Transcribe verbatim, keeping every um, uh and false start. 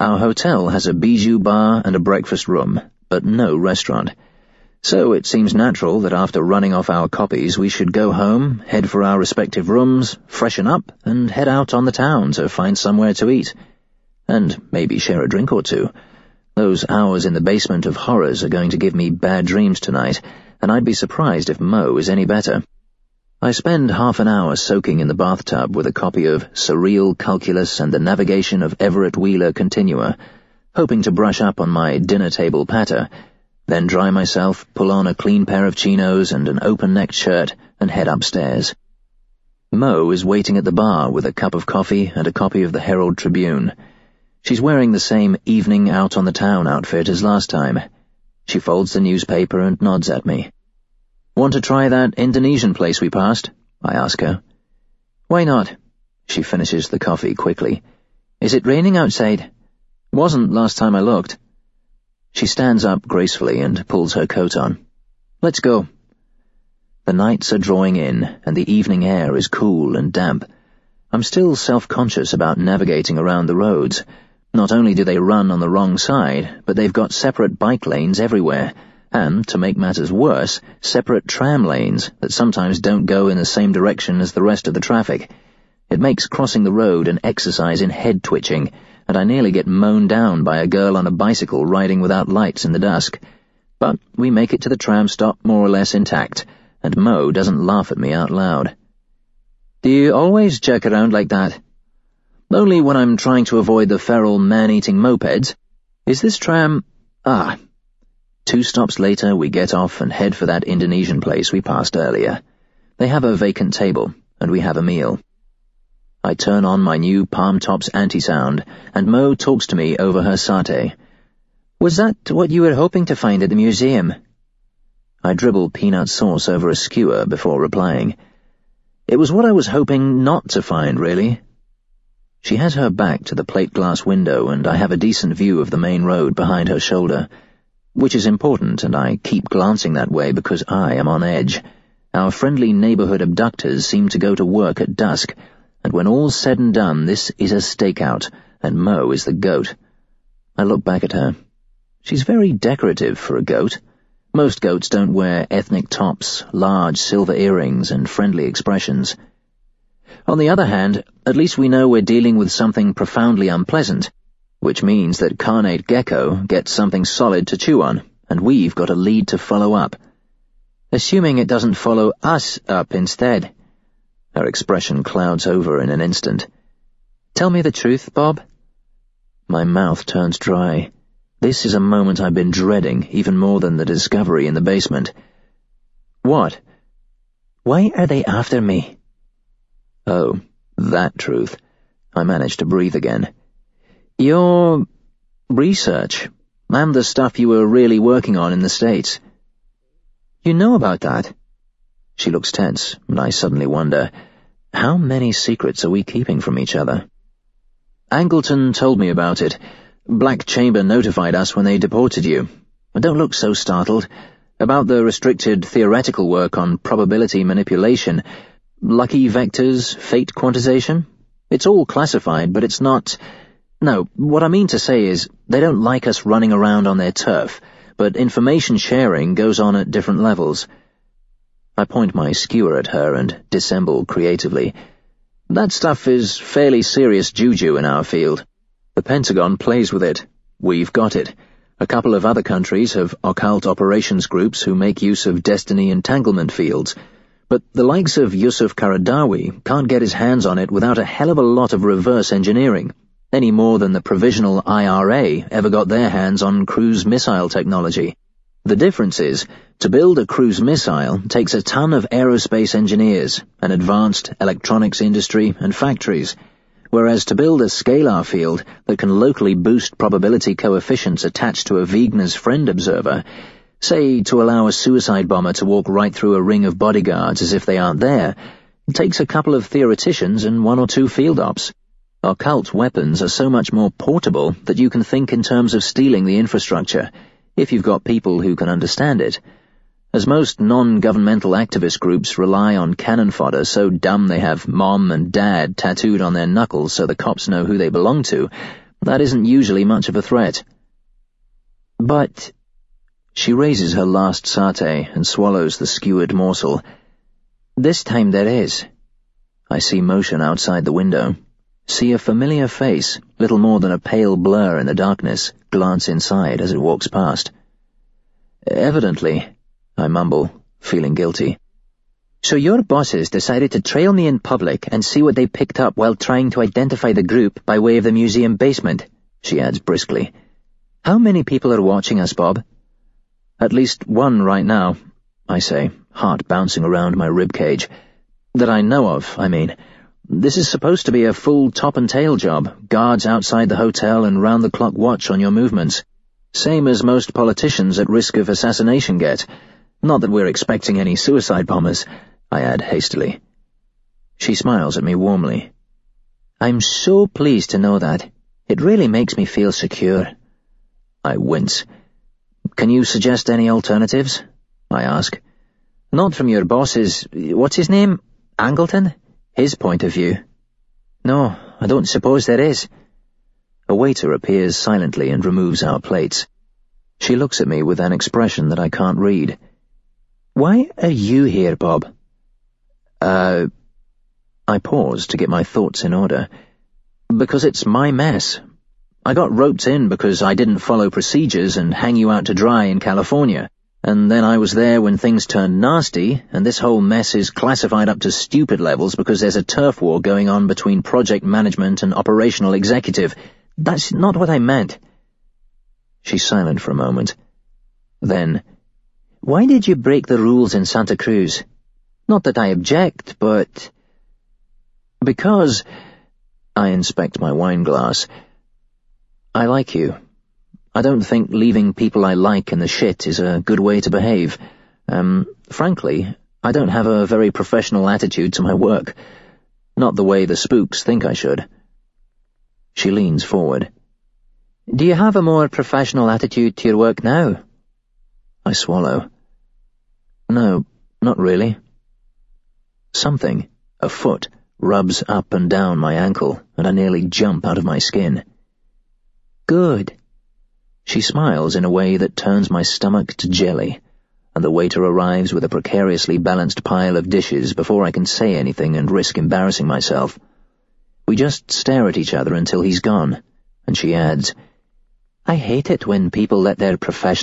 Our hotel has a bijou bar and a breakfast room, but no restaurant. So it seems natural that after running off our copies we should go home, head for our respective rooms, freshen up, and head out on the town to find somewhere to eat. And maybe share a drink or two. Those hours in the basement of horrors are going to give me bad dreams tonight, and I'd be surprised if Mo is any better. I spend half an hour soaking in the bathtub with a copy of Surreal Calculus and the Navigation of Everett Wheeler Continua, hoping to brush up on my dinner-table patter, then dry myself, pull on a clean pair of chinos and an open-necked shirt, and head upstairs. Mo is waiting at the bar with a cup of coffee and a copy of the Herald Tribune. She's wearing the same evening out-on-the-town outfit as last time. She folds the newspaper and nods at me. "Want to try that Indonesian place we passed?" I ask her. "Why not?" She finishes the coffee quickly. "Is it raining outside?" "Wasn't last time I looked." She stands up gracefully and pulls her coat on. "Let's go." The nights are drawing in, and the evening air is cool and damp. I'm still self-conscious about navigating around the roads. Not only do they run on the wrong side, but they've got separate bike lanes everywhere, and, to make matters worse, separate tram lanes that sometimes don't go in the same direction as the rest of the traffic. It makes crossing the road an exercise in head-twitching, and I nearly get mown down by a girl on a bicycle riding without lights in the dusk. But we make it to the tram stop more or less intact, and Mo doesn't laugh at me out loud. "Do you always jerk around like that?" "Only when I'm trying to avoid the feral man-eating mopeds. Is this tram— Ah." Two stops later we get off and head for that Indonesian place we passed earlier. They have a vacant table, and we have a meal. I turn on my new Palm Tops anti-sound, and Mo talks to me over her satay. "Was that what you were hoping to find at the museum?" I dribble peanut sauce over a skewer before replying. "It was what I was hoping not to find, really." She has her back to the plate-glass window, and I have a decent view of the main road behind her shoulder, which is important, and I keep glancing that way because I am on edge. Our friendly neighborhood abductors seem to go to work at dusk, and when all's said and done, this is a stakeout, and Mo is the goat. I look back at her. She's very decorative for a goat. Most goats don't wear ethnic tops, large silver earrings, and friendly expressions. On the other hand, at least we know we're dealing with something profoundly unpleasant, which means that Carnate Gecko gets something solid to chew on, and we've got a lead to follow up. Assuming it doesn't follow us up instead. Her expression clouds over in an instant. "Tell me the truth, Bob." My mouth turns dry. This is a moment I've been dreading, even more than the discovery in the basement. "What?" "Why are they after me?" Oh, that truth. I managed to breathe again. "Your research, and the stuff you were really working on in the States." "You know about that?" She looks tense, and I suddenly wonder, how many secrets are we keeping from each other? "Angleton told me about it. Black Chamber notified us when they deported you. Don't look so startled. About the restricted theoretical work on probability manipulation, lucky vectors, fate quantization. It's all classified, but it's not— No, what I mean to say is, they don't like us running around on their turf, but information sharing goes on at different levels." I point my skewer at her and dissemble creatively. "That stuff is fairly serious juju in our field. The Pentagon plays with it. We've got it. A couple of other countries have occult operations groups who make use of destiny entanglement fields, but the likes of Yusuf Qaradawi can't get his hands on it without a hell of a lot of reverse engineering, any more than the provisional I R A ever got their hands on cruise missile technology. The difference is, to build a cruise missile takes a ton of aerospace engineers, an advanced electronics industry, and factories, whereas to build a scalar field that can locally boost probability coefficients attached to a Wegener's friend observer, say to allow a suicide bomber to walk right through a ring of bodyguards as if they aren't there, takes a couple of theoreticians and one or two field ops. Occult weapons are so much more portable that you can think in terms of stealing the infrastructure, if you've got people who can understand it. As most non-governmental activist groups rely on cannon fodder so dumb they have mom and dad tattooed on their knuckles so the cops know who they belong to, That isn't usually much of a threat. But... She raises her last satay and swallows the skewered morsel. This time there is. I see motion outside the window. See a familiar face, little more than a pale blur in the darkness, glance inside as it walks past. Evidently, I mumble, feeling guilty. So your bosses decided to trail me in public and see what they picked up while trying to identify the group by way of the museum basement, she adds briskly. How many people are watching us, Bob? At least one right now, I say, heart bouncing around my ribcage. That I know of, I mean. This is supposed to be a full top-and-tail job, guards outside the hotel and round-the-clock watch on your movements. Same as most politicians at risk of assassination get. Not that we're expecting any suicide bombers, I add hastily. She smiles at me warmly. I'm so pleased to know that. It really makes me feel secure. I wince. Can you suggest any alternatives? I ask. Not from your boss's, what's his name? Angleton? His point of view. No, I don't suppose there is. A waiter appears silently and removes our plates. She looks at me with an expression that I can't read. Why are you here, Bob? Uh... I pause to get my thoughts in order. Because it's my mess. I got roped in because I didn't follow procedures and hang you out to dry in California, and then I was there when things turned nasty, and this whole mess is classified up to stupid levels because there's a turf war going on between project management and operational executive. That's not what I meant. She's silent for a moment. Then, why did you break the rules in Santa Cruz? Not that I object, but... Because... I inspect my wine glass. I like you. I don't think leaving people I like in the shit is a good way to behave. Um, frankly, I don't have a very professional attitude to my work. Not the way the spooks think I should. She leans forward. Do you have a more professional attitude to your work now? I swallow. No, not really. Something, a foot, rubs up and down my ankle, and I nearly jump out of my skin. Good. She smiles in a way that turns my stomach to jelly, and the waiter arrives with a precariously balanced pile of dishes before I can say anything and risk embarrassing myself. We just stare at each other until he's gone, and she adds, I hate it when people let their professional